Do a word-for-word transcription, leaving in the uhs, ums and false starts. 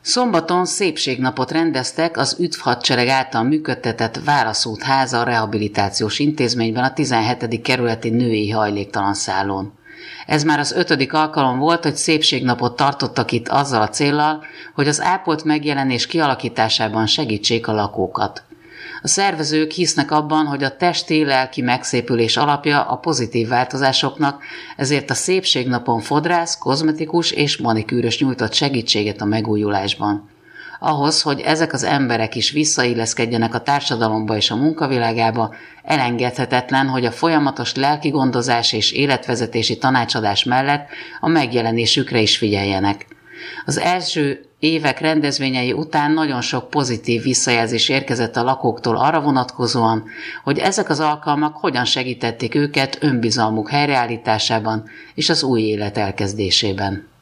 Szombaton szépségnapot rendeztek az ÜDV Hadsereg által működtetett Válaszút háza rehabilitációs intézményben a tizenhetedik kerületi női hajléktalan szállón. Ez már az ötödik alkalom volt, hogy szépségnapot tartottak itt azzal a céllal, hogy az ápolt megjelenés kialakításában segítsék a lakókat. A szervezők hisznek abban, hogy a testi-lelki megszépülés alapja a pozitív változásoknak, ezért a szépségnapon fodrász, kozmetikus és manikűrös nyújtott segítséget a megújulásban. Ahhoz, hogy ezek az emberek is visszailleszkedjenek a társadalomba és a munkavilágába, elengedhetetlen, hogy a folyamatos lelki gondozás és életvezetési tanácsadás mellett a megjelenésükre is figyeljenek. Az első évek rendezvényei után nagyon sok pozitív visszajelzés érkezett a lakóktól arra vonatkozóan, hogy ezek az alkalmak hogyan segítették őket önbizalmuk helyreállításában és az új élet elkezdésében.